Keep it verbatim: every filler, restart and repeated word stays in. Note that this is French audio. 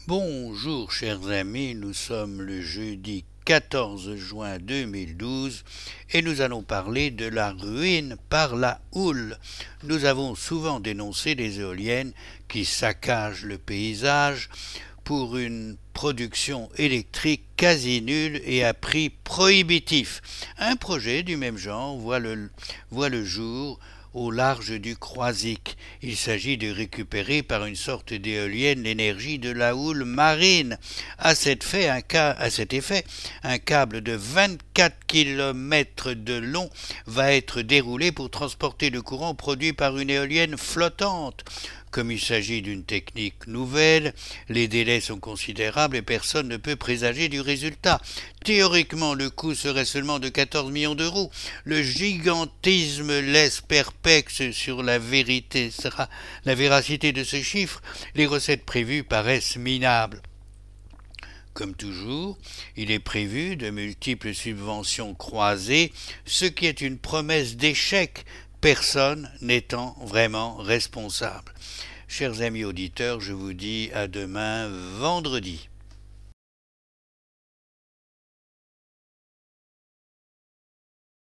Bonjour chers amis, nous sommes le jeudi quatorze juin deux mille douze et nous allons parler de la ruine par la houle. Nous avons souvent dénoncé les éoliennes qui saccagent le paysage pour une production électrique quasi nulle et à prix prohibitif. Un projet du même genre voit le, voit le jour au large du Croisic. Il s'agit de récupérer par une sorte d'éolienne l'énergie de la houle marine. À cet effet, un, ca- à cet effet, un câble de vingt-quatre kilomètres de long va être déroulé pour transporter le courant produit par une éolienne flottante. Comme il s'agit d'une technique nouvelle, les délais sont considérables et personne ne peut présager du résultat. Théoriquement, le coût serait seulement de quatorze millions d'euros. Le gigantisme laisse perplexe sur la vérité, sera la véracité de ce chiffre. Les recettes prévues paraissent minables. Comme toujours, il est prévu de multiples subventions croisées, ce qui est une promesse d'échec, personne n'étant vraiment responsable. Chers amis auditeurs, je vous dis à demain vendredi.